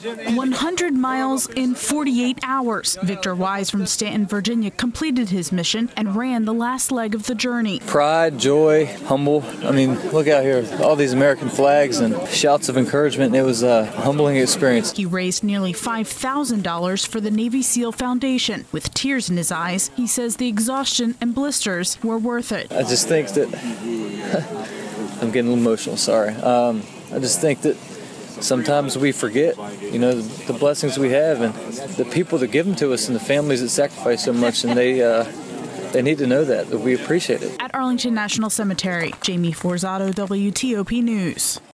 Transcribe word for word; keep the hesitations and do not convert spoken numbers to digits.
one hundred miles in forty-eight hours. Victor Wise from Stanton, Virginia, completed his mission and ran the last leg of the journey. Pride, joy, humble. I mean, look out here, all these American flags and shouts of encouragement. It was a humbling experience. He raised nearly five thousand dollars for the Navy SEAL Foundation. With tears in his eyes, he says the exhaustion and blisters were worth it. I just think that, I'm getting a little emotional, sorry. Um, I just think that sometimes we forget, you know, the, the blessings we have and the people that give them to us and the families that sacrifice so much, and they uh, they need to know that, that we appreciate it. At Arlington National Cemetery, Jamie Forzato, W T O P News.